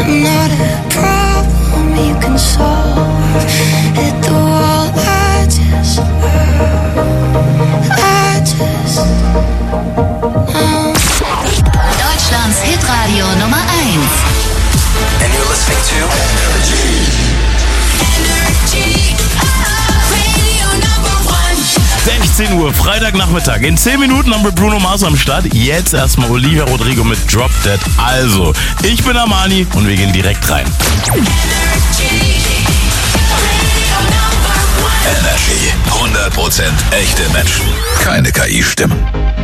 not a problem you can solve. Hit the wall, I just Deutschlands Hitradio Nummer 1. And you're listening to Energy. Radio Number 1. 16 Uhr, Freitagnachmittag. In 10 Minuten haben wir Bruno Mars am Start. Jetzt erstmal Olivia Rodrigo mit Drop Dead. Also, ich bin Armani und wir gehen direkt rein. Energy. 100% echte Menschen. Keine KI-Stimmen.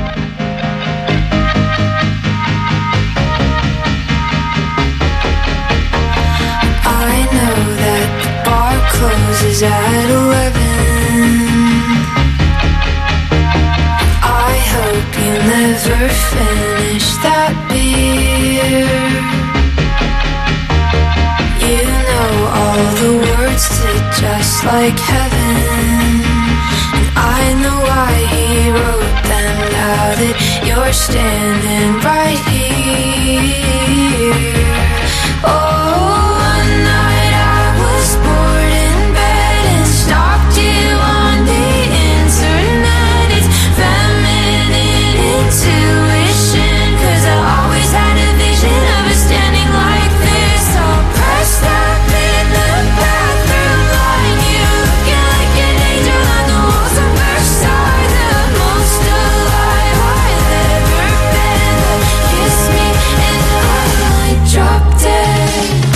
I know that the bar closes at 11. I hope you never finish that beer. You know all the words to Just Like Heaven, and I know why he wrote them. Now that you're standing right here. Oh, one night I was bored in bed and stalked you on the internet. It's feminine intuition, 'cause I always had a vision of us standing like this, all pressed up in the bathroom line. You looking like an angel on the walls of Versailles, the most alive I've ever been. Kiss me and I might drop dead.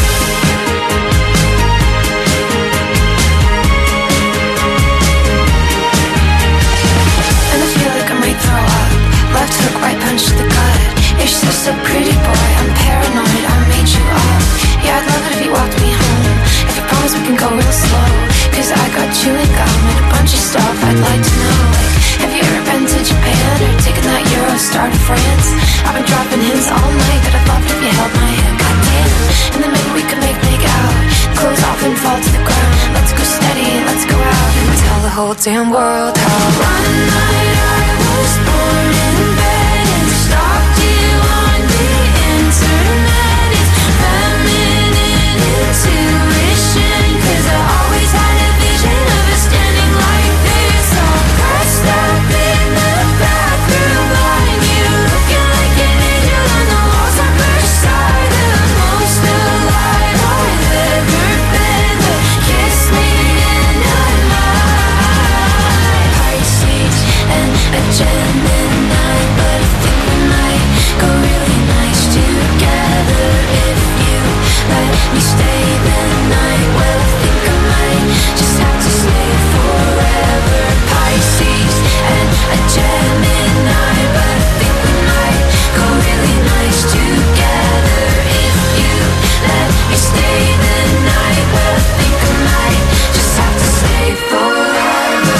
And I feel like I might throw up. Left hook, right punch to the gut. You're so pretty, boy, I'm paranoid, I made you up. Yeah, I'd love it if you walked me home. If you promise we can go real slow, 'cause I got chewing gum and a bunch of stuff I'd like to know. Like, have you ever been to Japan or taken that Eurostar to France? I've been dropping hints all night that I'd love it if you held my hand, goddamn. And then maybe we could make out. Clothes off and fall to the ground. Let's go steady, let's go out and tell the whole damn world how one night I was born in bed and stalked you on the internet. It's feminine intuition, 'cause I always had a vision of us standing like this, all pressed up in the bathroom line. You looking like an angel on the walls of Versailles, the most alive I've ever been. But kiss me and I might. Pisces and a Gemini, but I think we might go really nice together if you let me stay the night. Well, I think I might just have to stay forever. Pisces and a Gemini, but I think we might go really nice together if you let me stay the night. Well, I think I might just have to stay forever.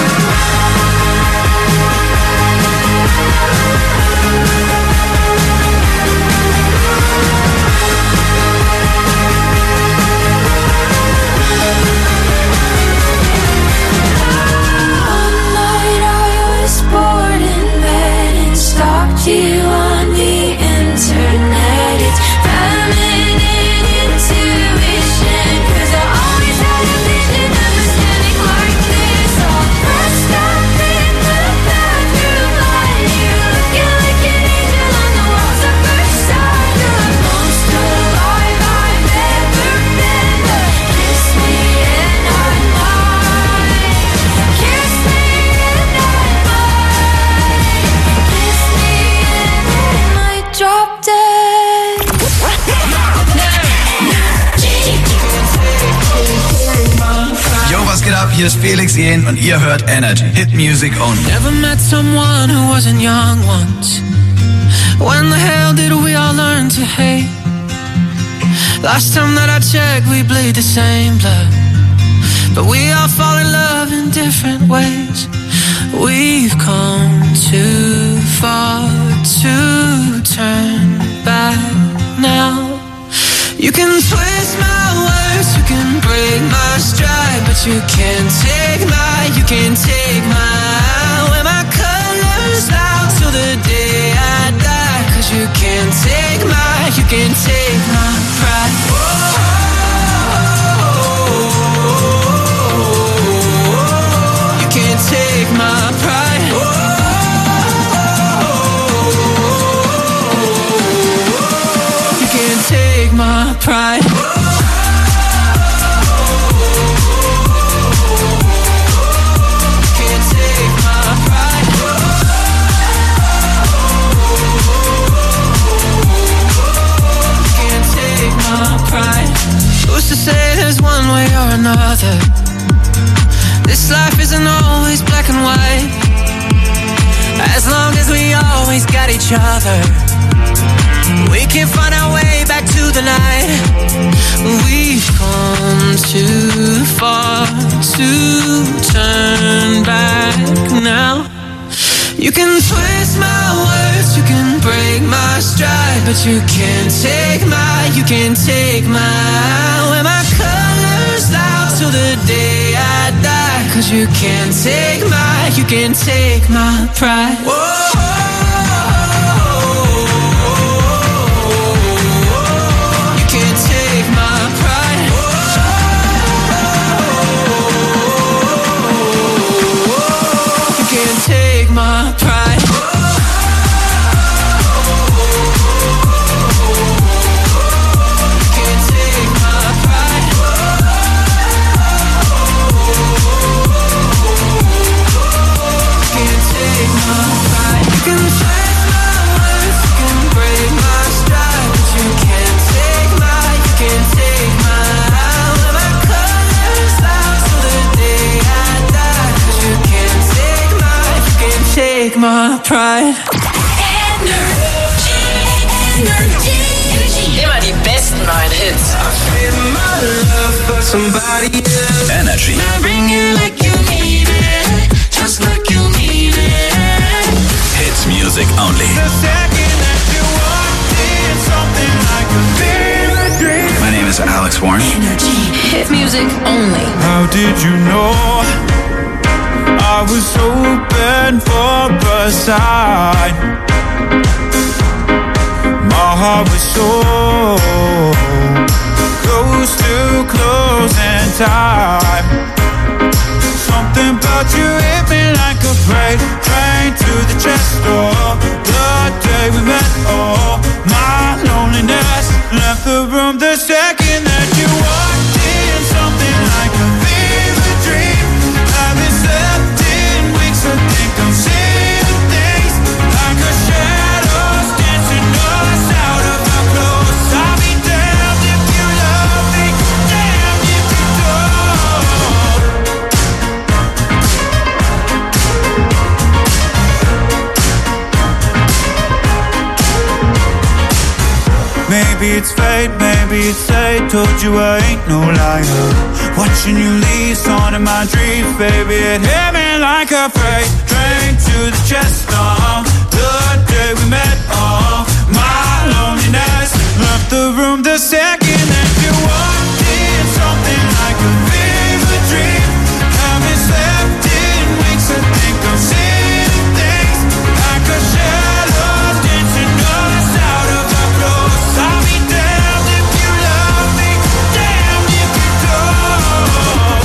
One night I was bored in bed and stalked you on the internet. It's feminine intuition, 'cause I always had a vision of us standing like this, all pressed up in the bathroom line. You looking like an angel on the walls of Versailles, the most alive I've ever been. But kiss me and I might. Kiss me and I might. Kiss me and I might drop dead. Yo, was geht ab? Hier ist Felix Jähn und ihr hört Energy. Hit Music Only. Never met someone who wasn't young once. When the hell did we all learn to hate? Last time that I checked, we bleed the same blood, but we all fall in love in different ways. We've come too far to turn back now. You can twist my words, you can break my stride, but you can't take my, wear my colors out till the day I die. 'Cause you can't take my pride. Whoa. pride. Can't take my pride. Can't take my pride. Who's to say there's one way or another? This life isn't always black and white. As long as we always got each other, we can find our way back to the light. We've come too far to turn back now. You can twist my words, you can break my stride, but you can't take my wear my colors out till the day I die. 'Cause you can't take my pride. Whoa. You can't take my pride. You can't take my pride. My pride. Immer die besten neuen Hits. Energy. Hits music only. My name is Alex Warren. Hit music only. How did you know I was open for a sign? My heart was so close to closing time. Something about you hit me like a freight train to the chest door. The day we met, oh, my loneliness left the room the second that you walked in. Something like a fever dream. Haven't slept in weeks, I think I'm seeing things like a shadows dancing us out of our clothes. I'll be damned if you love me, damned if you don't. Maybe it's fate, maybe it's fate. Told you I ain't no liar. Watching you leave, on in my dreams, baby. It hit me like a freight train to the chest. The day we met, my loneliness left the room the second that you walked in. Something like a fever dream. Haven't slept in weeks, I think I'm seeing things like a shadow dancing us out of our clothes. I'll be damned if you love me, damned if you don't.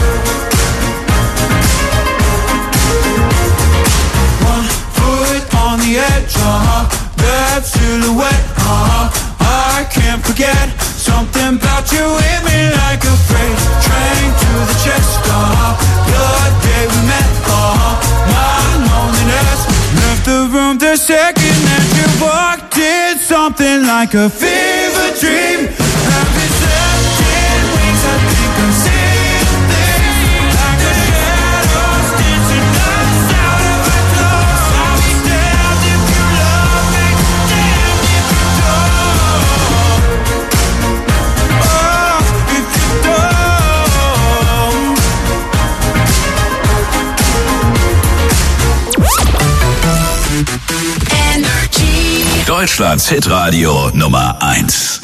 One foot on the edge, that silhouette, I can't forget. Something about you hit me like a freight train to the chest. The day we met, my loneliness left the room the second that you walked in. Something like a fever dream. Haven't slept in weeks, I think I'm seeing things like a shadows dancing us out of our clothes. I'll be damned if you love me, damned if you don't. Oh, if you don't. Energy. Deutschlands Hitradio Nummer 1.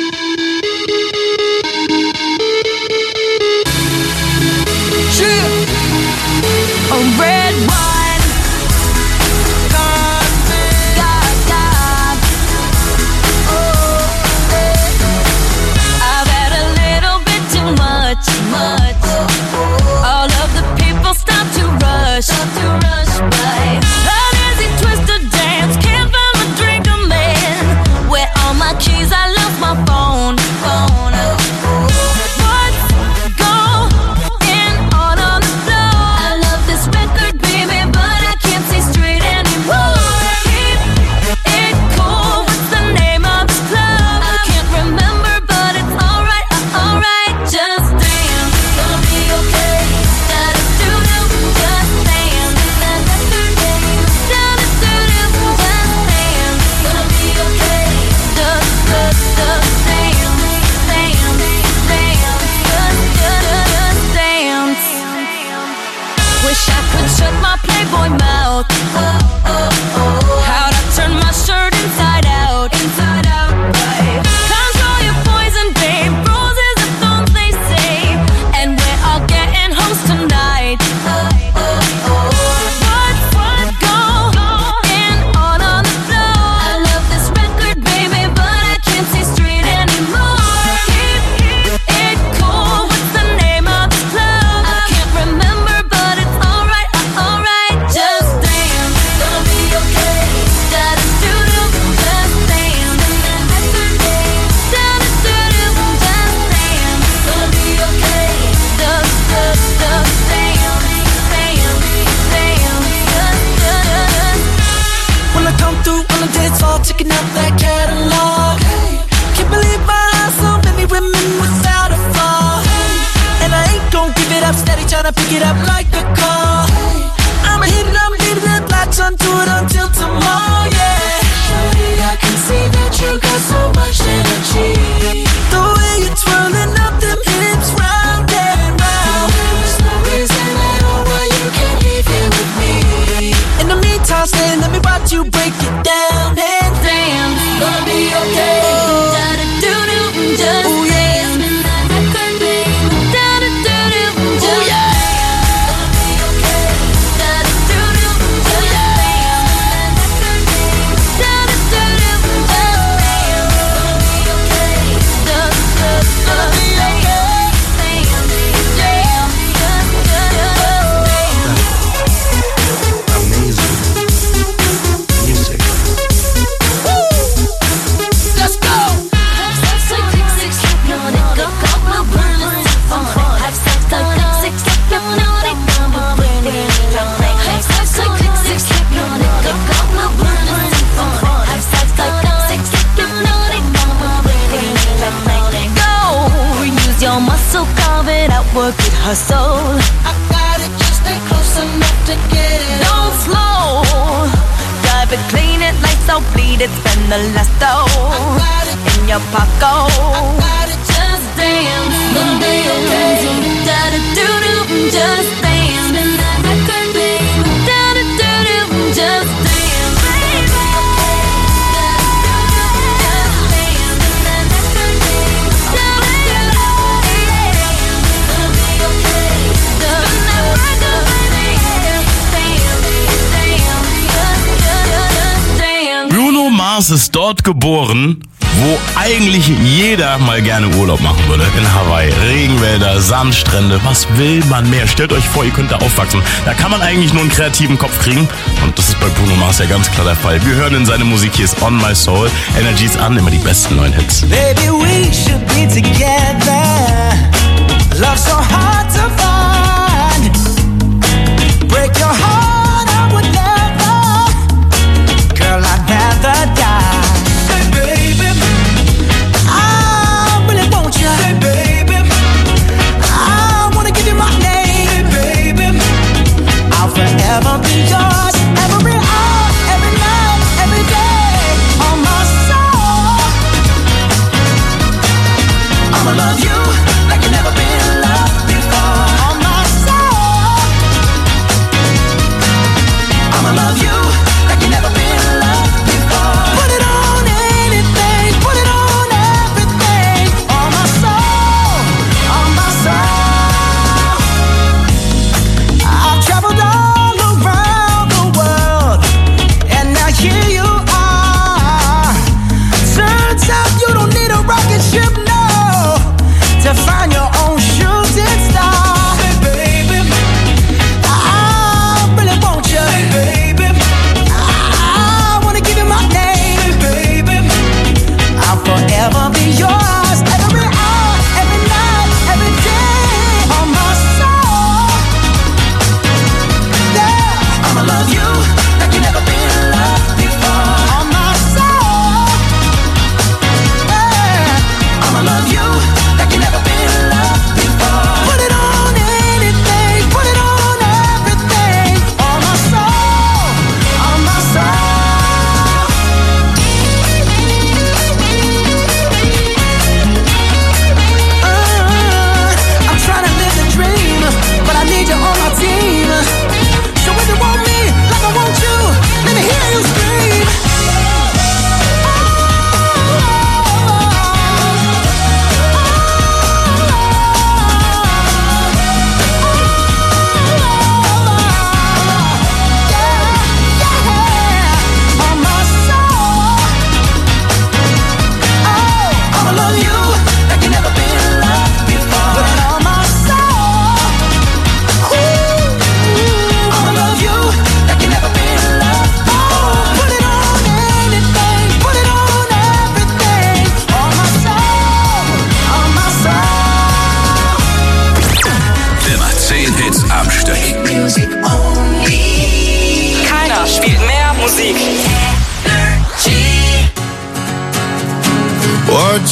A red wine, God, oh, I've had a little bit too much. All of the people stop to rush by. Uneasy twist to dance, can't find my drink, a man. Where all my keys, I love checking out that catalog. Hey, can't believe my eyes, so many women without a flaw. Hey, and I ain't gon' give it up, steady tryna pick it up like a call. Hey, I'ma hit it, I'm leaving it, latch onto it until tomorrow, yeah. Shorty, I can see that you got so much energy. The way you're twirling up them hips round and round. There's no reason at all why you can't be here with me. In the meantime, stay, let me watch you break it down. And damn, gonna be okay. Da-da-doo-doo, just ooh, yeah. Work it, hustle. I got it, just stay close enough to get it. Don't slow. Dive it, clean it, lights out, bleed it, spend the last dough. I got it in your pocket. I got it, just dance. Gonna be okay. Da-da-doo-doo, just dance. Spin that record, babe. Da-da-doo-doo, just dance. Mars ist dort geboren, wo eigentlich jeder mal gerne Urlaub machen würde. In Hawaii. Regenwälder, Sandstrände. Was will man mehr? Stellt euch vor, ihr könnt da aufwachsen. Da kann man eigentlich nur einen kreativen Kopf kriegen. Und das ist bei Bruno Mars ja ganz klar der Fall. Wir hören in seine Musik. Hier ist On My Soul. Energy ist an. Immer die besten neuen Hits. Baby, we should be together. Love so hard to find. Break your heart, I would never. Girl, I'd rather die. Hey, baby, I really want you. Hey, baby, I wanna give you my name. Hey, baby, I'll forever be yours. Every hour, every night, every day. On my soul, I'ma love you like you never been loved before. On my soul, I'ma love you like you never been loved before. Put it on anything, put it on everything. On my soul, on my soul. I've traveled all around the world, and now here you are. Turns out you don't need a rocket ship, no.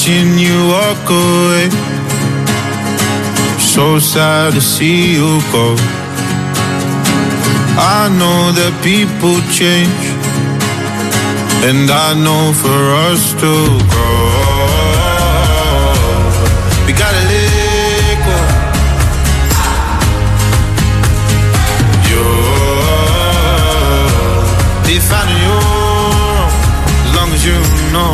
watching you walk away. So sad to see you go. I know that people change, and I know for us to grow, we gotta let go. You're defining your own, as long as you know.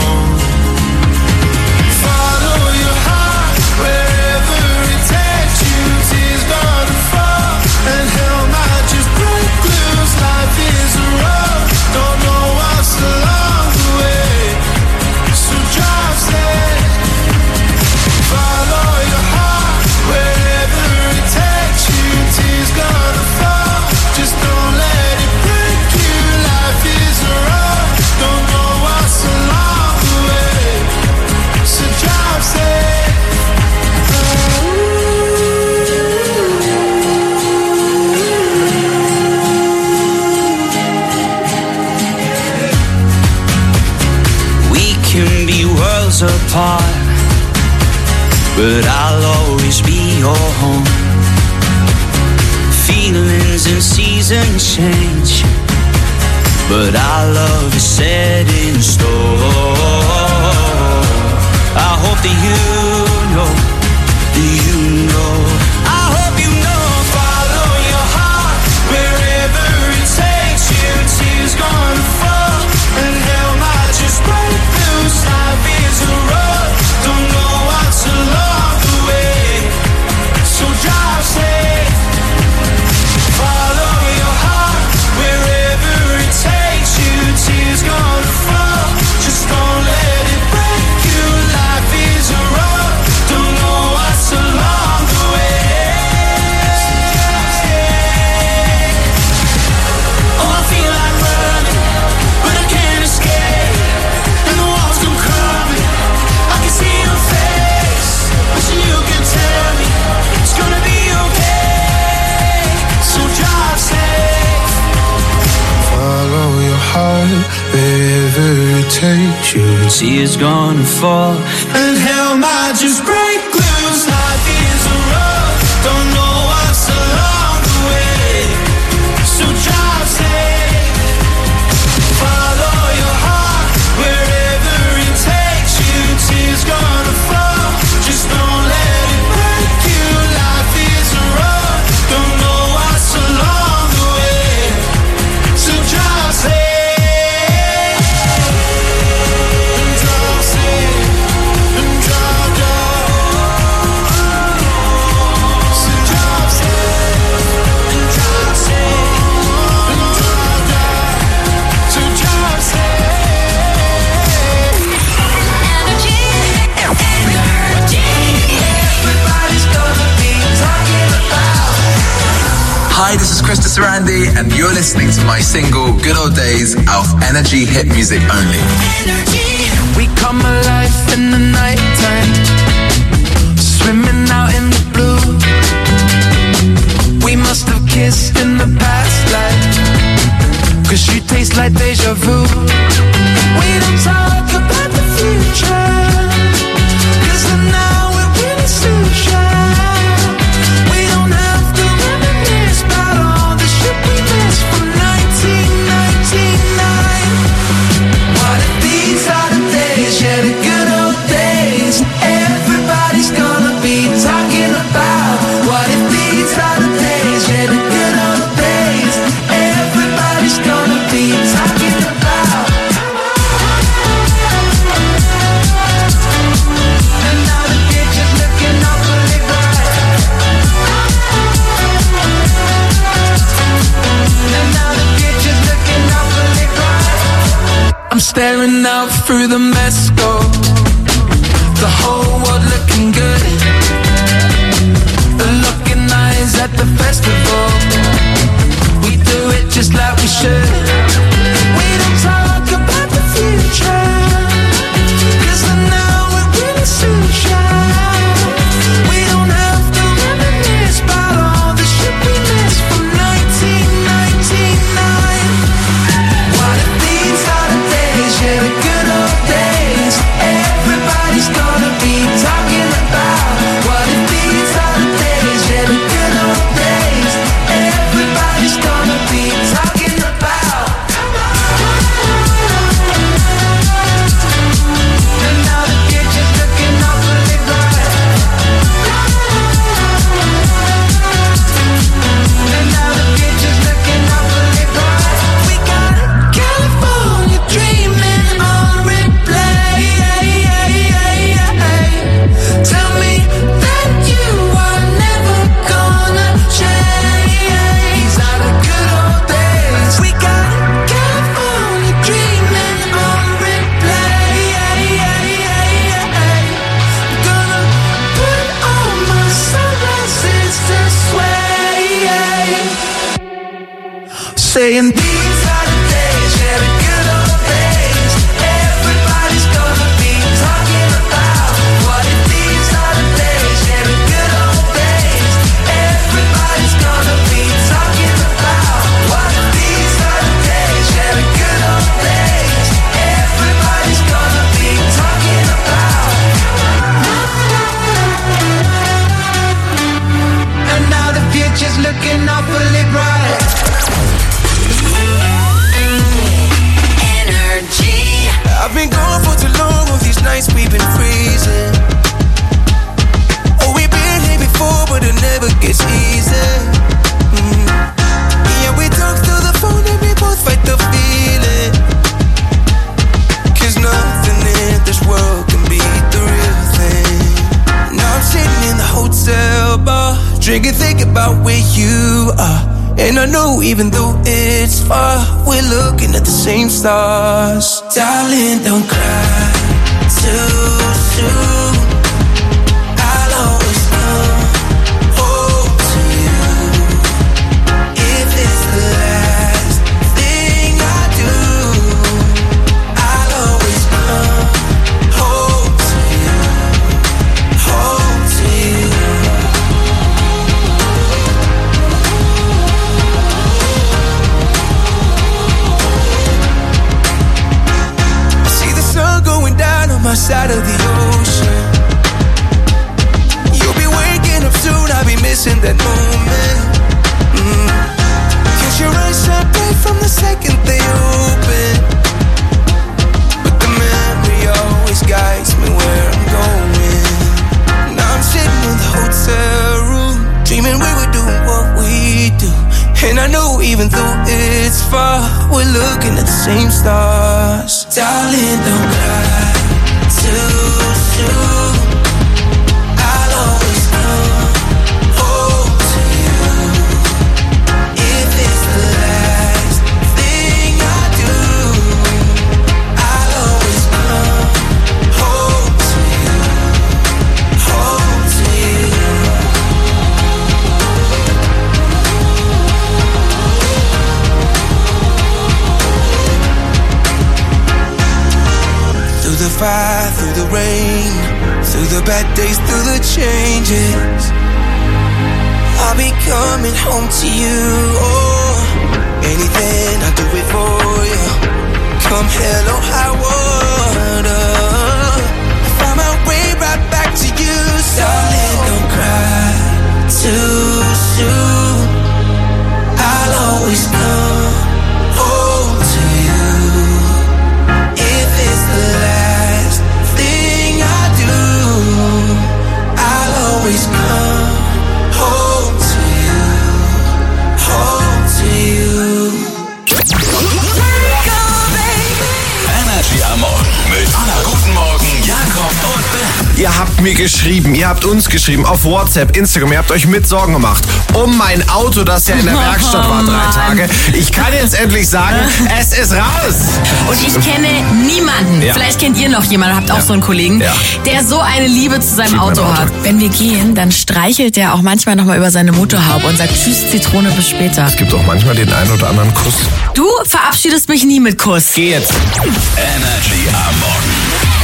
Follow your heart wherever it takes you. Tears gonna fall and hell might just break loose. Life is a road, don't know what's along the way, so drive safe. Follow your heart wherever it takes you. Tears gonna fall, just don't let it break you. Life is a road, don't know what's along the way, so drive safe. We can be worlds apart, but I'll always be your home. Feelings and seasons change, but our love is set in stone. I hope that you know, I hope you know. Follow your heart wherever it takes you. Tears gonna fall and hell might just break loose. Life is a road, don't know what's along the way, so drive safe. Follow your heart wherever it takes you. Tears gonna fall, just don't let it break you. Life is a road, don't know what's along the way. Oh, I feel like running, but I can't escape, and the walls come crumbling. I can see your face, wishing you could tell me it's gonna be okay, so drive safe. Follow your heart wherever it takes you. Tears gonna fall and hell might just break loose. Life is a road, don't know what's along the way, so drive safe. Follow your heart wherever it takes you. Tears gonna fall, just don't let it break you. Life is a road, don't know what's along the way, so drive safe. Drive safe, and drive down. So drive safe, and drive safe, and drive down. So drive safe. Everybody's gonna be talking about. Hi, this is Krista Sarandi, and you're listening to my single Good Old Days of Energy Hit Music Only. We come alive in the nighttime, swimming out in the blue. We must have kissed in the past life, 'cause you taste like deja vu. We don't talk about the future, 'cause the now it really suits you. We don't have to reminisce about all the shit we missed from 1999. What if these are the days, yeah, the good old days, everybody's gonna be talking about? What if these are the days, yeah, the good old days, everybody's gonna be talking about? And now the future's looking awfully bright. And now the future's looking awfully bright. I'm staring out through the mesco, the whole world looking good. The looking eyes at the festival, we do it just like we should. We don't talk about the future, 'cause the now it really suits you. We don't have to reminisce about all the shit we missed from 1999. What if these are the days, yeah, the good old days, saying these are the days, yeah, the good old days. Everybody's gonna be talking about what if these are the days, yeah, the good old days. Everybody's gonna be talking about what if these are the days, yeah, the good old days. Everybody's gonna be talking about. And now the future's looking awfully bright. Energy. I've been gone for too long, all these nights we've been freezing. Oh, we've been here before, but it never gets easy. Yeah, we talk through the phone and we both fight the feeling. 'Cause nothing in this world can beat the real thing. Now I'm sitting in the hotel bar, drinking, thinking about where you are. And I know even though it's far, we're looking at the same stars. Darling, don't cry too soon. I'll always come home to you. If it's the last thing I do, I'll always come home to you. Home to you. My side of the ocean. You'll be waking up soon, I'll be missing that moment. 'Cause your eyes shine bright from the second they open. But the memory always guides me where I'm going. Now I'm sitting in the hotel room, dreaming we were doing what we do. And I know even though it's far, we're looking at the same stars. Darling, don't cry too soon. I'll always come home to you. If it's the last thing I do, I'll always come home to you. Home to you. Through the fire, through the rain, through the bad days, through the changes, I'll be coming home to you. Oh, anything I'll do it for you. Come hell or high water, find my way right back to you. Darling, don't cry too soon. I'll always come home to you. If it's the last thing I do, I'll always come home to you. Home to you. Energy am Morgen mit Anna. Guten Morgen, Jakob und Ben. Ihr habt mir geschrieben, ihr habt uns geschrieben auf WhatsApp, Instagram, ihr habt euch mit Sorgen gemacht um mein Auto, das ja in der Werkstatt war 3 Tage. Ich kann jetzt endlich sagen, es ist raus. Und ich kenne niemanden, vielleicht kennt ihr noch jemanden, habt auch so einen Kollegen, der so eine Liebe zu seinem Auto hat. Wenn wir gehen, dann streichelt der auch manchmal nochmal über seine Motorhaube und sagt Tschüss Zitrone, bis später. Es gibt auch manchmal den einen oder anderen Kuss. Du verabschiedest mich nie mit Kuss. Geh jetzt. Energy am Morgen.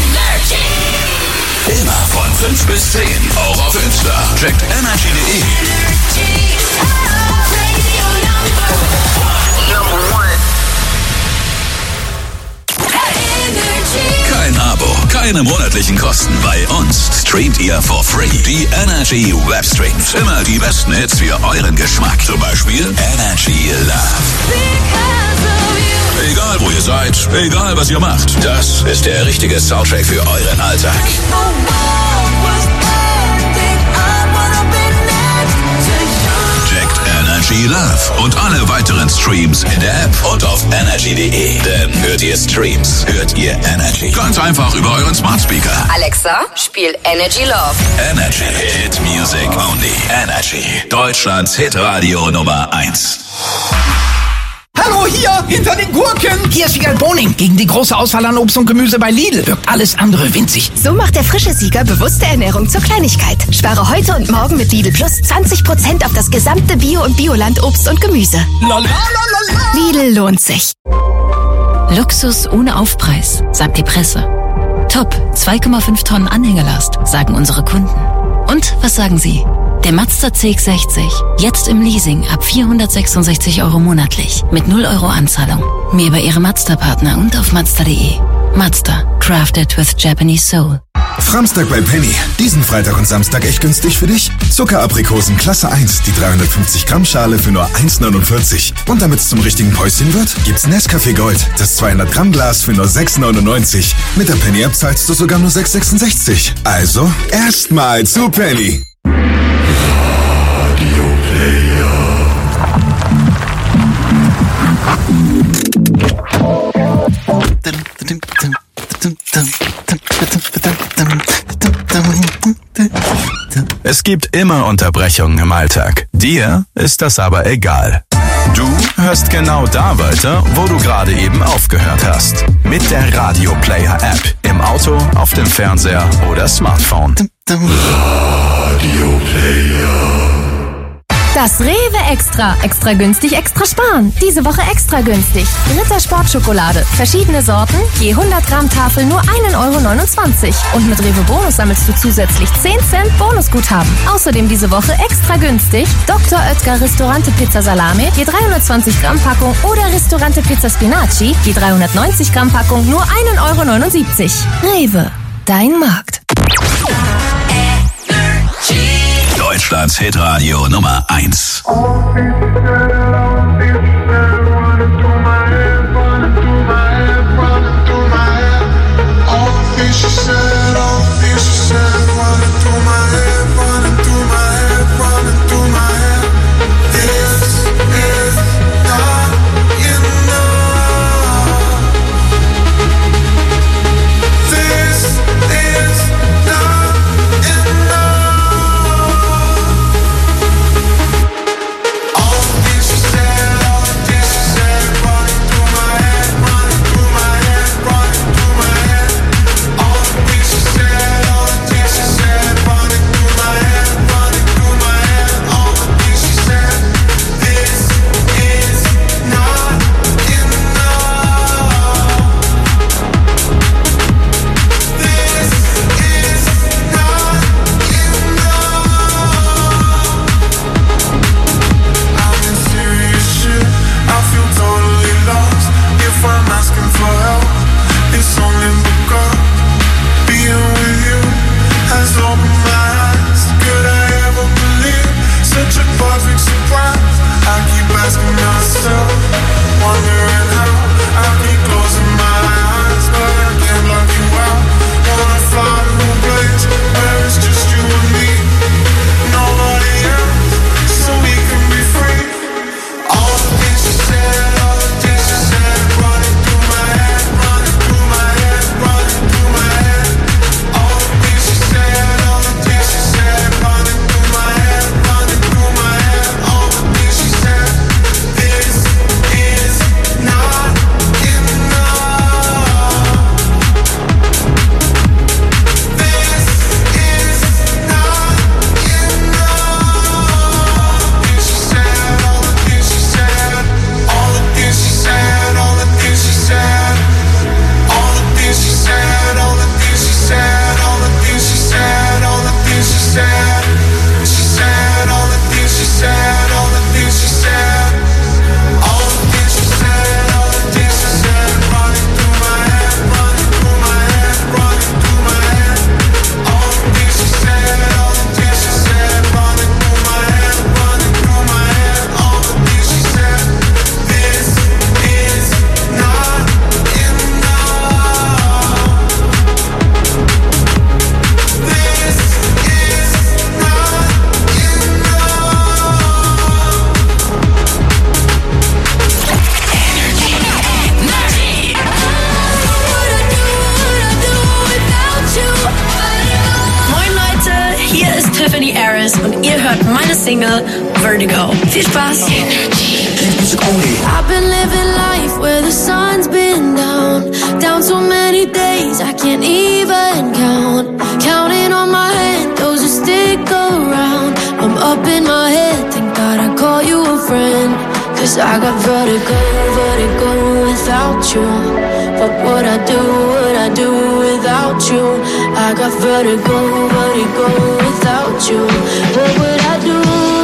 Immer von 5 bis 10, auch auf Insta. Checkt energy.de. Kein Abo, keine monatlichen Kosten. Bei uns streamt ihr for free die Energy Webstreams. Immer die besten Hits für euren Geschmack. Zum Beispiel Energy Love. Egal wo ihr seid, egal was ihr macht, das ist der richtige Soundtrack für euren Alltag. Checkt Energy Love und alle weiteren Streams in der App und auf energy.de. Denn hört ihr Streams, hört ihr Energy. Ganz einfach über euren Smart Speaker. Alexa, spiel Energy Love. Energy Hit Music Only. Energy. Deutschlands Hitradio Nummer 1. Hallo, hier, hinter den Gurken. Hier ist Wiegald Boning. Gegen die große Auswahl an Obst und Gemüse bei Lidl wirkt alles andere winzig. So macht der frische Sieger bewusste Ernährung zur Kleinigkeit. Spare heute und morgen mit Lidl Plus 20% auf das gesamte Bio- und Bioland Obst und Gemüse. Lidl lohnt sich. Luxus ohne Aufpreis, sagt die Presse. Top, 2,5 Tonnen Anhängelast, sagen unsere Kunden. Und was sagen Sie? Der Mazda CX-60, jetzt im Leasing ab 466 € monatlich, mit 0 € Anzahlung. Mehr bei Ihrem Mazda-Partner und auf Mazda.de. Mazda, crafted with Japanese soul. Framstag bei Penny. Diesen Freitag und Samstag echt günstig für dich. Zuckeraprikosen Klasse 1, die 350 Gramm Schale für nur 1,49. Und damit es zum richtigen Päuschen wird, gibt's Nescafé Gold, das 200 Gramm Glas für nur 6,99. Mit der Penny-App zahlst du sogar nur 6,66. Also, erstmal zu Penny. Es gibt immer Unterbrechungen im Alltag. Dir ist das aber egal. Du hörst genau da weiter, wo du gerade eben aufgehört hast. Mit der Radio Player App. Im Auto, auf dem Fernseher oder Smartphone. Radio Player. Das Rewe Extra. Extra günstig, extra sparen. Diese Woche extra günstig. Ritter Sportschokolade. Verschiedene Sorten. Je 100 Gramm Tafel nur 1,29 €. Und mit Rewe Bonus sammelst du zusätzlich 10 Cent Bonusguthaben. Außerdem diese Woche extra günstig. Dr. Oetker Ristorante Pizza Salame. Je 320 Gramm Packung. Oder Ristorante Pizza Spinaci. Je 390 Gramm Packung nur 1,79 €. Rewe. Dein Markt. Deutschlands Hitradio Nummer 1. Tiffany Harris und ihr hört meine Single Vertigo. Viel Spaß! Hit music only. I've been living life where the sun's been down so many days I can't even count. Counting on my hand, those who stick around. I'm up in my head, thank God I call you a friend. Cause I got vertigo without you. What would I do without you? I got vertigo without you. What would I do?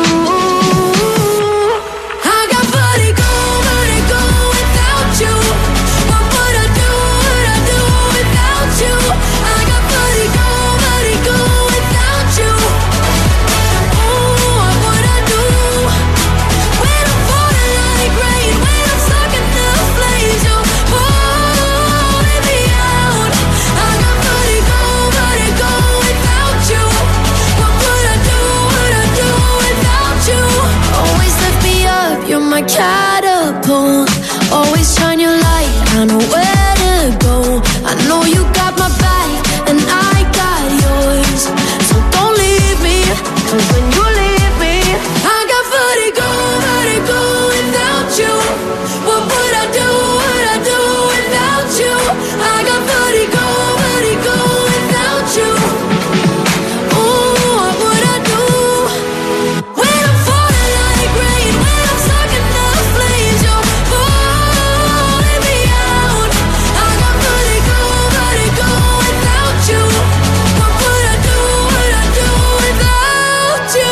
I got vertigo without you. What would I do without you? I got vertigo without you. Oh, what would I do? When I'm falling like rain, when I'm stuck in the flames, you're pulling me out. I got vertigo without you. What would I do without you? Always lift me up, you're my catapult. Always shine your light, I know where to go. I know you got my back, and I got yours. So don't leave me, cause when you leave me, I got vertigo without you. What would I do without you? I got vertigo without you. Oh, what would I do? When I'm falling like rain, when I'm stuck in the flames, you're pulling me out. I got vertigo without you. What would I do without you?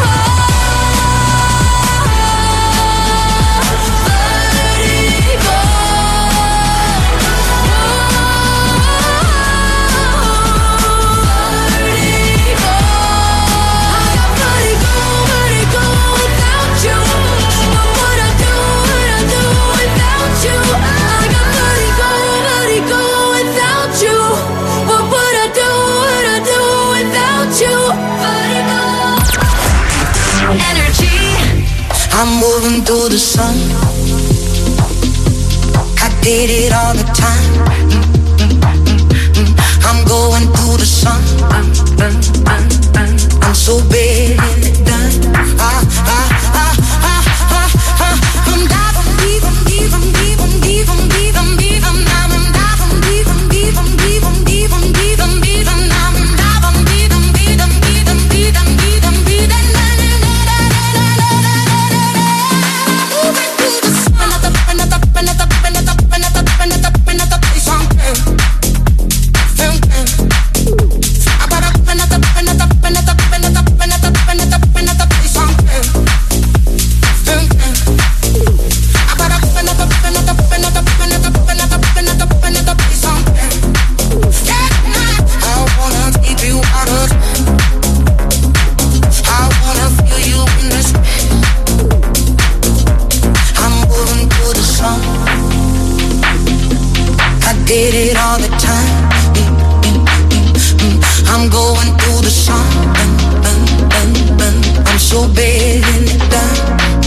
I'm moving through the sun. I did it all the time. I'm going through the sun. I'm so bad and done. I'm diving deep, I'm deep, I'm deep, I'm deep, I'm deep, I'm deep, I'm diving deep, I'm deep, I'm deep, I'm deep, I'm deep, I'm deep, I'm diving deep, I'm deep, I'm deep, I'm deep, I'm deep, I'm deep, did it all the time. I'm going through the sun. I'm so bad and it done.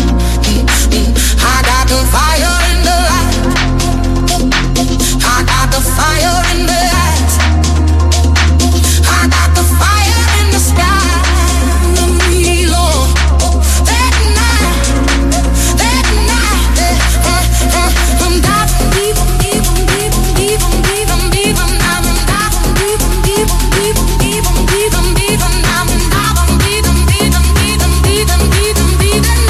I got the fire in the light. I got the fire in the light. I got the fire in the sky. Lord, that night, I'm diving deep, deep, deep, deep, deep, deep, deep, I'm diving deep, deep, deep, deep, deep, deep, I'm diving deep, deep, deep, deep, deep, deep, deep.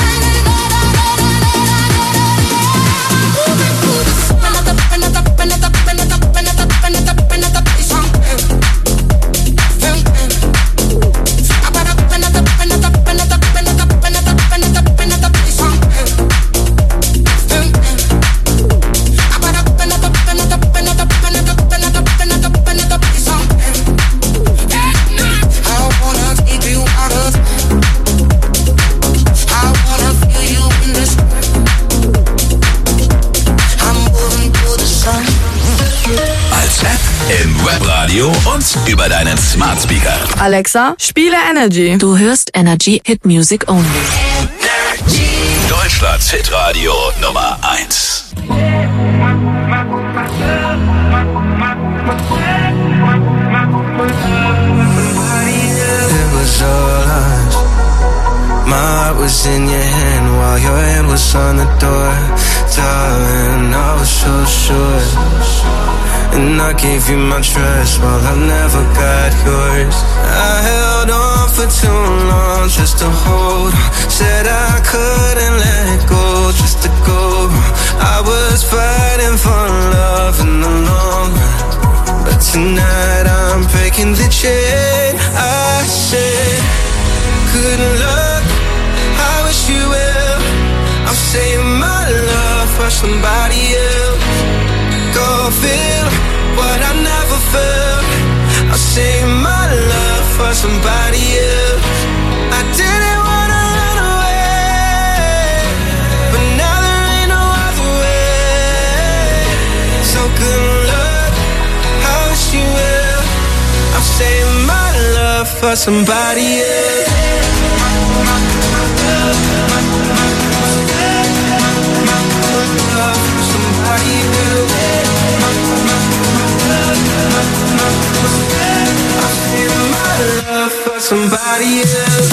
Radio und über deinen Smart Speaker. Alexa, spiele Energy. Du hörst Energy Hit Music Only. Deutschlands Hitradio Nummer 1. It was all us. My heart was in your hand while your hand was on the door. Darling, I was so sure. And I gave you my trust while I never got yours. I held on for too long just to hold on. Said I couldn't let go just to go. I was fighting for love in the long run, but tonight I'm breaking the chain. I said, good luck, I wish you well. I'm saving my love for somebody else. Go feel what I never felt. I'll save my love for somebody else. I didn't wanna run away, but now there ain't no other way. So good luck, I wish you well. I'm saving my love for somebody else. Somebody else.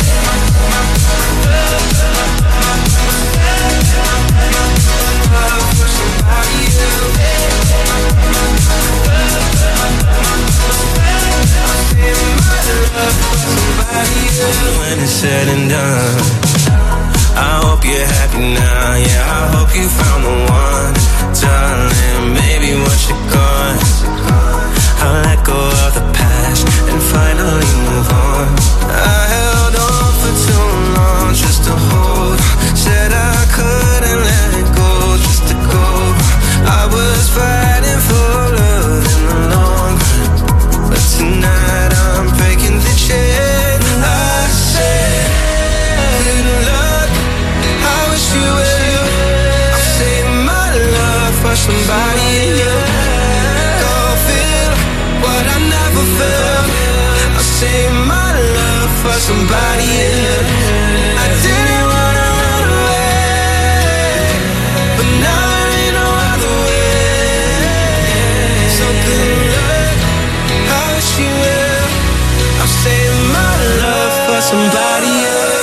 When it's said and done, I hope you're happy now. Yeah, I hope you found the one, darling. Baby, once you're gone, I'll let go of the past and finally move on. I held on for too long just to hold on. Said I couldn't let go just to go. I was fighting for love in the long run, but tonight I'm breaking the chain. I said, good luck, I wish you well. I'm saving my love for somebody else. Go feel what I never felt. I'll save my love for somebody else. I didn't wanna run away, but now there ain't no other way. So good luck, I wish you well. I'll save my love for somebody else.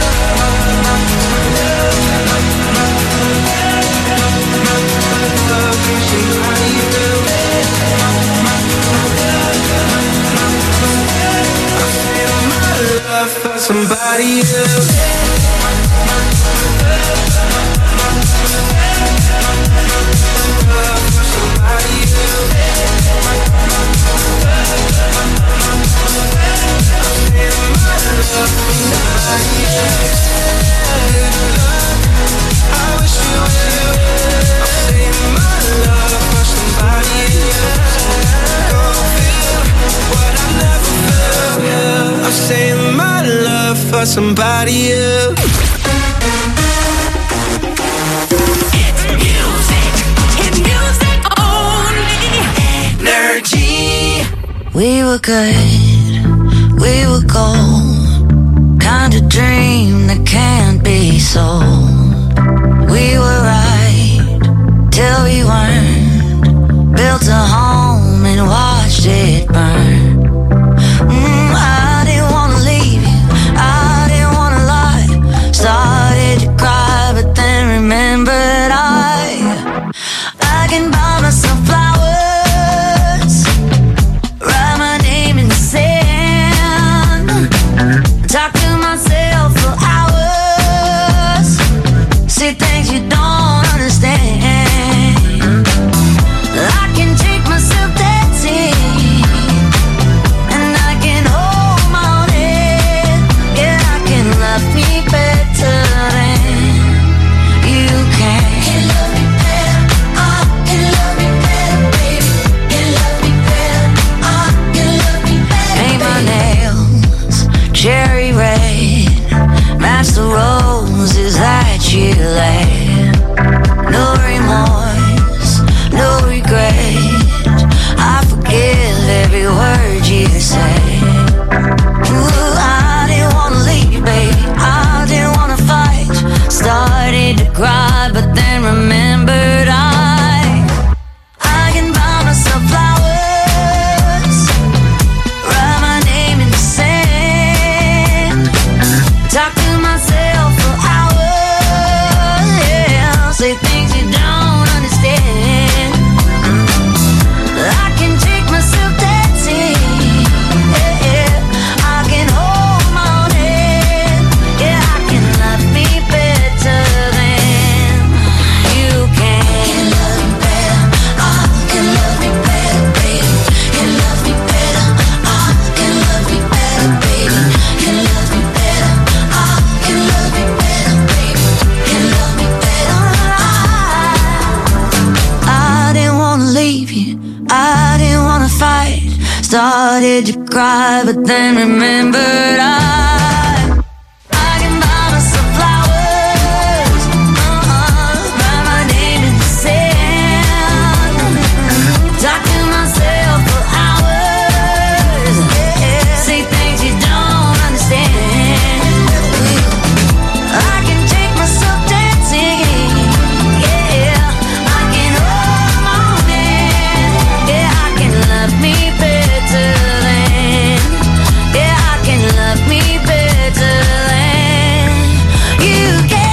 For somebody else. I wish you well. I'm saving my love for somebody else. Go feel what I never felt. I'm saving my love for somebody else. It's music. It's music only. Energy. We were good. We were gold. Kind of dream that can't be sold. We were right till we weren't. Built a home and watched it burn. I didn't wanna leave you, I didn't wanna lie. Started to cry, but then remembered I can buy myself flowers, write my name in the sand, talk to myself for hours. did you cry? But then remembered I can buy myself flowers, write my name in the sand, talk to myself for hours, say things you don't understand. I can take myself dancing, yeah, I can hold my own hand, yeah, I can love me better than, yeah, I can love me better than you can.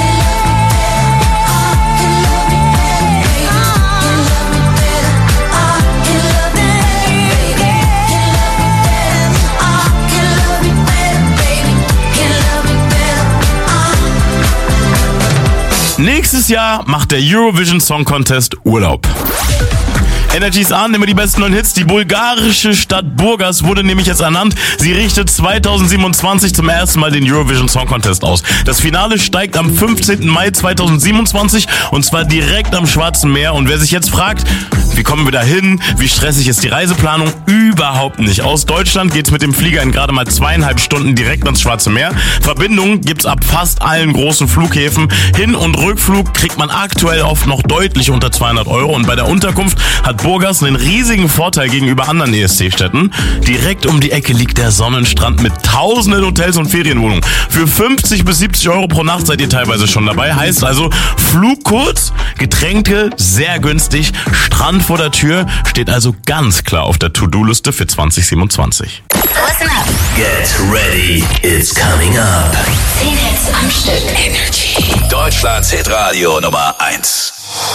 Nächstes Jahr macht der Eurovision Song Contest Urlaub. Energy's an, immer die besten neuen Hits. Die bulgarische Stadt Burgas wurde nämlich jetzt ernannt. Sie richtet 2027 zum ersten Mal den Eurovision Song Contest aus. Das Finale steigt am 15. Mai 2027 und zwar direkt am Schwarzen Meer. Und wer sich jetzt fragt, wie kommen wir da hin? Wie stressig ist die Reiseplanung? Überhaupt nicht. Aus Deutschland geht's mit dem Flieger in gerade mal 2,5 Stunden direkt ans Schwarze Meer. Verbindungen gibt's ab fast allen großen Flughäfen. Hin- und Rückflug kriegt man aktuell oft noch deutlich unter 200 €. Und bei der Unterkunft hat Burgas einen riesigen Vorteil gegenüber anderen ESC-Städten. Direkt um die Ecke liegt der Sonnenstrand mit tausenden Hotels und Ferienwohnungen. Für 50 bis 70 € pro Nacht seid ihr teilweise schon dabei. Heißt also, Flug kurz, Getränke sehr günstig, Strand vor der Tür, steht also ganz klar auf der To-Do-Liste für 2027. Listen up. Get ready, it's coming up. 10 Hits am Stück. Energy. Deutschlands Hitradio Nummer 1.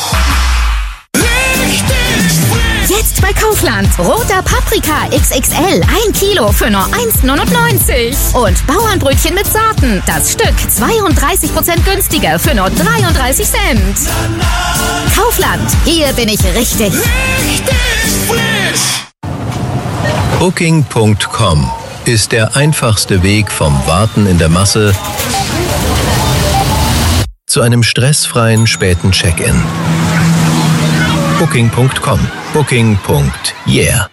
Jetzt bei Kaufland. Roter Paprika XXL. 1 Kilo für nur 1,99. Und Bauernbrötchen mit Sorten. Das Stück 32% günstiger für nur 33 Cent. Kaufland. Hier bin ich richtig. Booking.com ist der einfachste Weg vom Warten in der Masse zu einem stressfreien späten Check-in. Booking.com. Booking.yeah.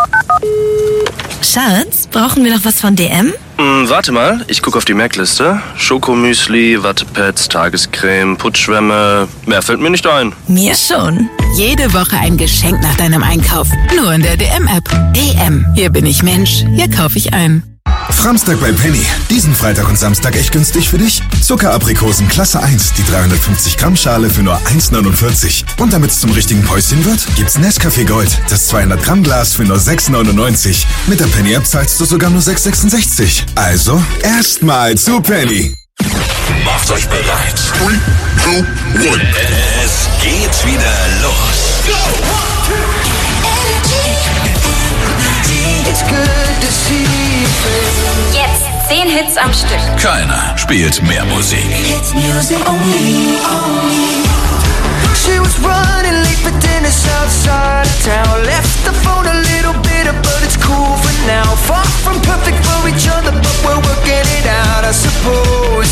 Schatz, brauchen wir noch was von DM? Warte mal, ich gucke auf die Merkliste. Schokomüsli, Wattepads, Tagescreme, Putzschwämme. Mehr fällt mir nicht ein. Mir schon. Jede Woche ein Geschenk nach deinem Einkauf. Nur in der DM-App. DM. Hier bin ich Mensch. Hier kaufe ich ein. Framstag bei Penny. Diesen Freitag und Samstag echt günstig für dich. Zuckeraprikosen Klasse 1, die 350 Gramm Schale für nur 1,49. Und damit es zum richtigen Päuschen wird, gibt's Nescafé Gold, das 200 Gramm Glas für nur 6,99. Mit der Penny App zahlst du sogar nur 6,66. Also, erstmal zu Penny. Macht euch bereit. 3, 2, 1. Es geht wieder los. Jetzt 10 Hits am Stück. Keiner spielt mehr Musik. She was running late for dinner outside of town. Left the phone a little bitter, but it's cool for now. Far from perfect for each other, but we're working it out, I suppose.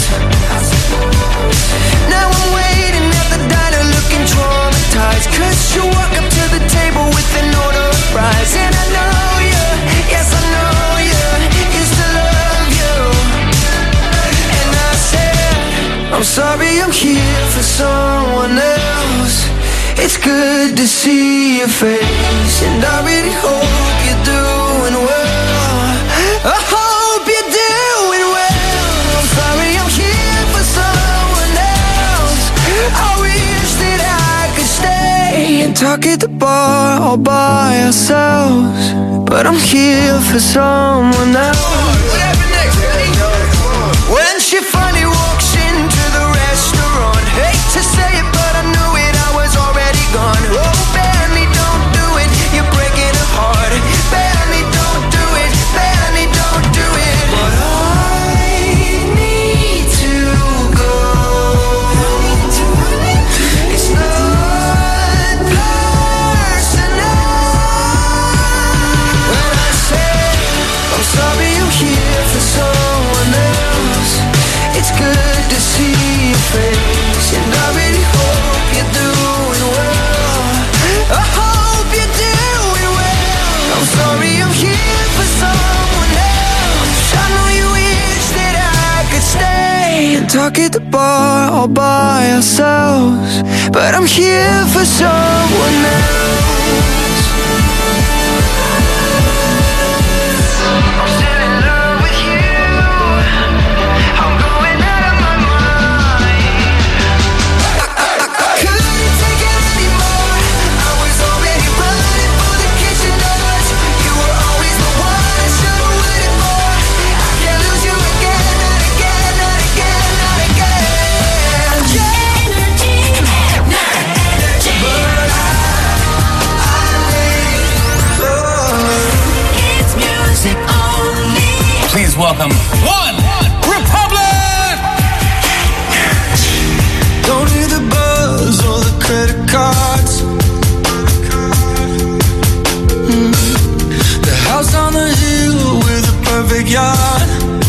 Now I'm waiting at the diner looking traumatized, 'cause you walk up to the table with an order of fries. And I know you, yes I know you, used to love you. And I said, I'm sorry I'm here for someone else. It's good to see your face, and I really hope you're doing well. I hope you're doing well. I'm sorry I'm here for someone else. I wish that I could stay and talk at the bar all by ourselves, but I'm here for someone else. What happened next? When she finally walks into the restaurant, hate to say it, but I knew it, I was already gone. Oh, Benny, don't do it, you're breaking her heart. Benny, don't do it, Benny, don't do it. But I need to go. It's not personal. When I say I'm sorry I'm here talk at the bar all by ourselves, but I'm here for someone else. I'm still in love with you. I'm going out of my mind. I couldn't take it anymore. I was already running for the kitchen doors. You were always the one I should have waited for. I can't lose you again, not again, not again, not again. Energy, energy. But I need love. It's music only. Please welcome One Republic! Don't need the buzz or the credit cards. The house on the hill with a perfect yard.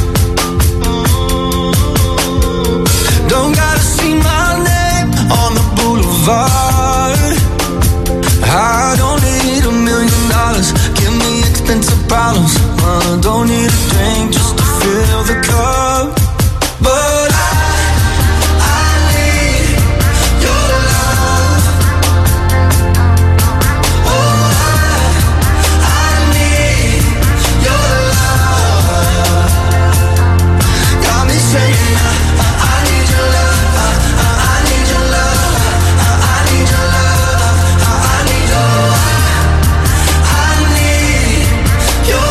Don't gotta see my name on the boulevard. I don't need $1 million. Give me expensive bottles. Don't need a drink just to fill the cup. But I need your love. Oh, I need your love. Got me saying I need your love. I need your love. I need your love. I need your love. I need your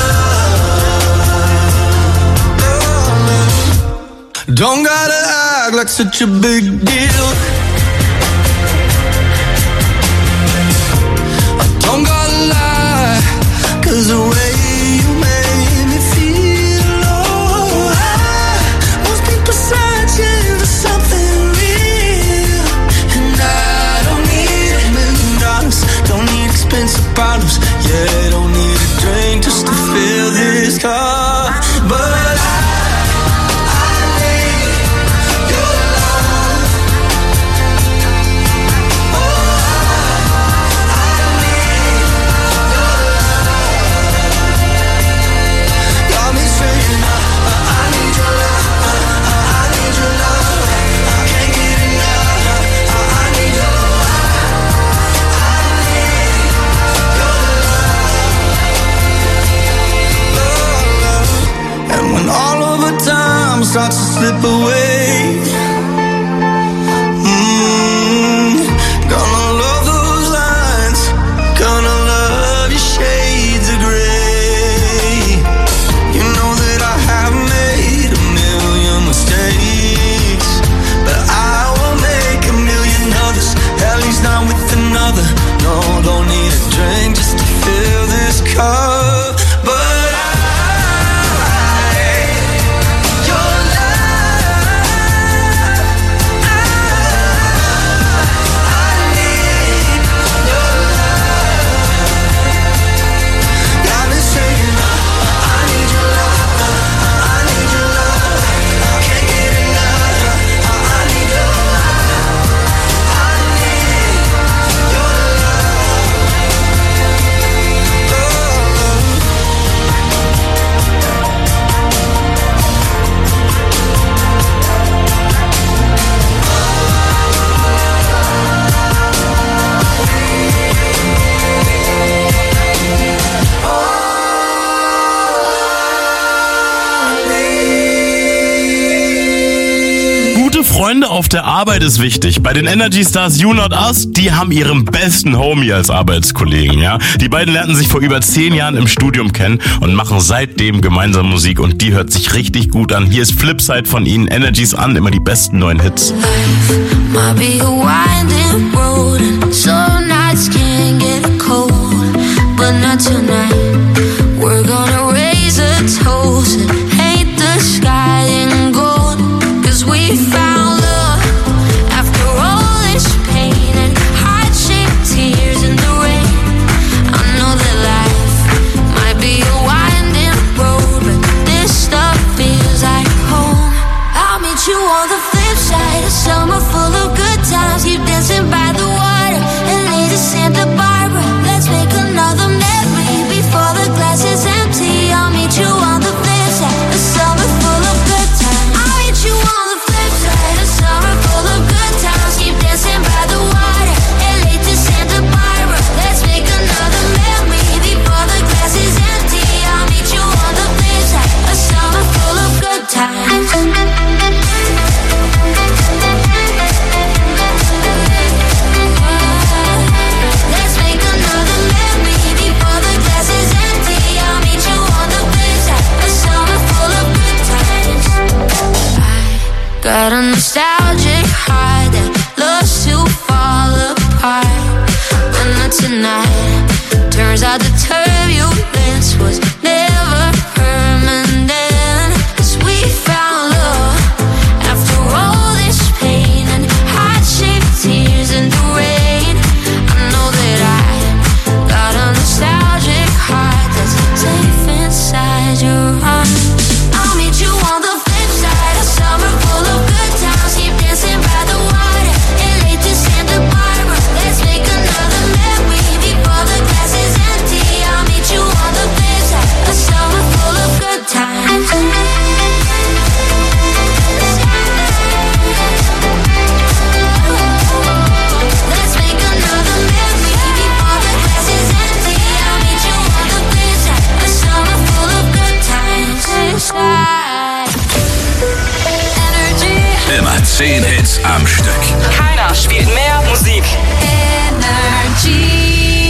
love. Don't gotta act like such a big deal. I don't gotta lie, 'cause the way you made me feel, oh, I must be searching for something real. And I don't need $1 million, don't need expensive bottles, yeah, don't need a drink just to fill this cup. But I need your love. Oh, I need your love. Got me saying I need your love. I need your love. I can't get enough. I need your love. I need your love. And when all of the time starts to slip away, gonna love those lines, gonna love your shades of gray. You know that I have made $1 million mistakes, but I will make $1 million others, at least not with another. No, don't need a drink just to fill this cup. But your love, I need your love. Got me saying I need your love. I need your love. I can't get enough. I need your love. I need your Gute Freunde auf der Arbeit ist wichtig. Bei den Energy Stars You Not Us, die haben ihren besten Homie als Arbeitskollegen, ja. Die beiden lernten sich vor über 10 Jahren im Studium kennen und machen seitdem gemeinsam Musik und die hört sich richtig gut an. Hier ist Flipside von ihnen, Energies an, immer die besten neuen Hits. Might be a winding road, and some nights can get cold, but not tonight. We're gonna raise a toast and paint the sky in gold, 'cause we found love after all this pain and hardship, tears in the rain. I know that life might be a winding road, but this stuff feels like home. I'll meet you on the flip side, a summer full of good times. Keep dancing by the water and lay to Santa Barbara. Let's make another memory before the glass is empty. I'll meet you on the flip side, a summer full of good times. I'll meet you on the flip Got a nostalgic heart that loves to fall apart. But not tonight. Turns out the turbulence was never permanent. 'Cause we found love after all this pain and heart-shaped tears in the rain. I know that I got a nostalgic heart that's safe inside your arms. I'll meet you on the flip side. A summer full of good times. Keep dancing by the water and late to Santa Barbara. Let's make another memory before the glass is empty. I'll meet you on the flip side. A summer full of good times. Let's make another memory before the glass is empty. I'll meet you on the flip side. A summer full of good times. Energy. Immer 10 Hits am Stück. Keiner spielt mehr Musik. Energy.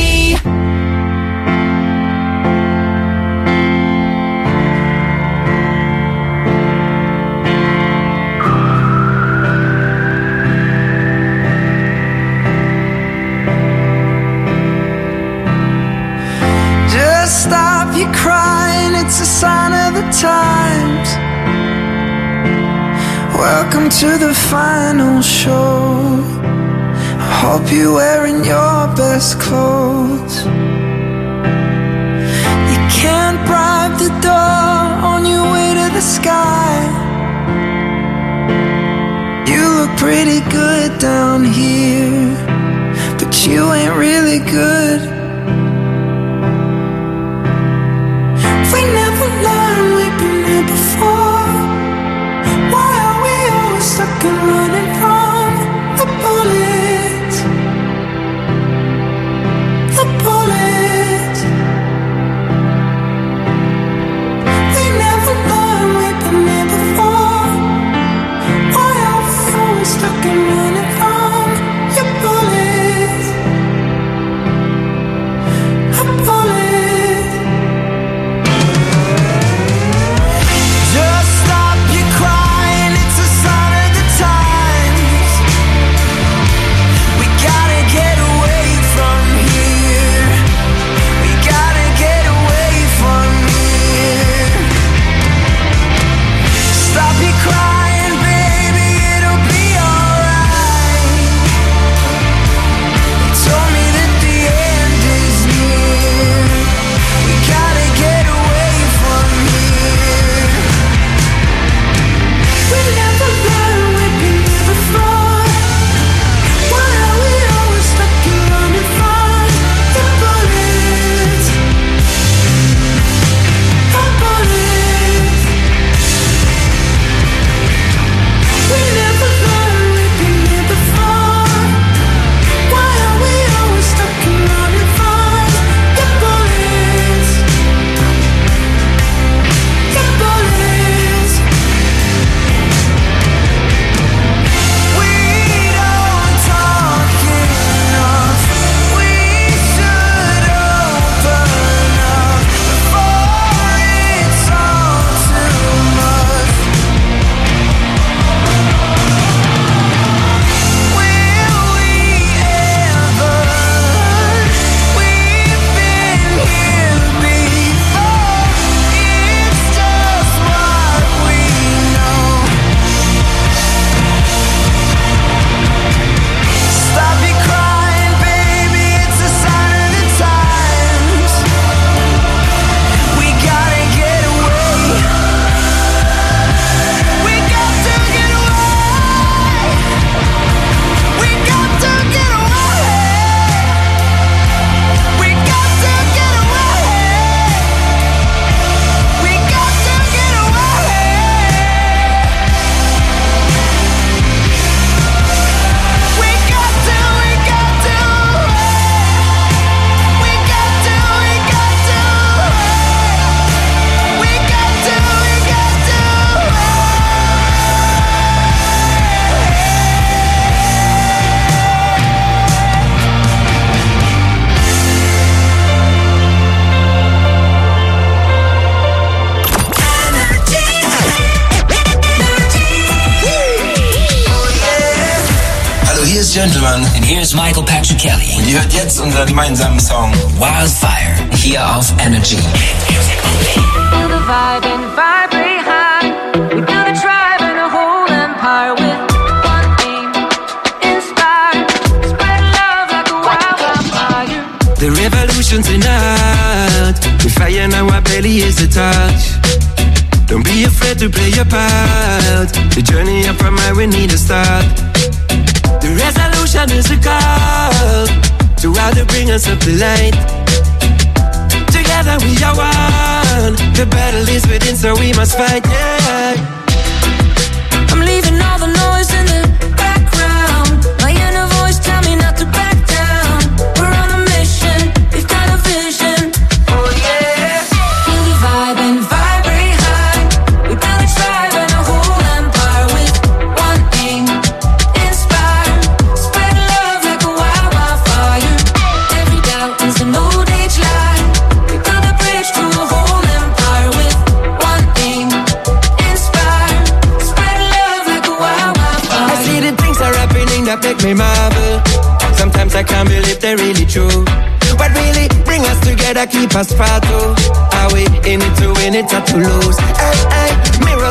Just stop your crying, it's a sign of the times. Welcome to the final show. Hope you're wearing your best clothes. You can't bribe the door on your way to the sky. You look pretty good down here, but you ain't really good. We never learned, we've been here before. Why are we always stuck and running from the bullets? The bullets. We never learned, we've been here before. Why are we always stuck and running from your bullets? Gentlemen, and here's Michael Patrick Kelly. Und ihr hört jetzt unseren gemeinsamen Song Wildfire hier auf Energy. Feel the vibe and vibrate high. We build a tribe and a whole empire with one aim, inspire, spread love like a wildfire. The revolution's in out. The fire in our belly is a touch. Don't be afraid to play your part. The journey up from high, we need to start. The resolution is a call to how to bring us up the light. Together we are one. The battle is within, so we must fight, yeah. I'm leaving all the noise in the background. My inner voice tell me not to back down. We're on a mission, we've got a vision. Oh yeah. Feel the vibe and vibrate high. We build a tribe and a whole empire with one aim, inspire, spread love like a wildfire. Every doubt is an old age lie. We build a bridge to a whole empire with one aim, inspire, spread love like a wildfire. I see the things are happening that make me marvel. Sometimes I can't believe they're really true. What really bring us together, keep us part two. Are we in it to win it or to lose? Hey, hey, mirror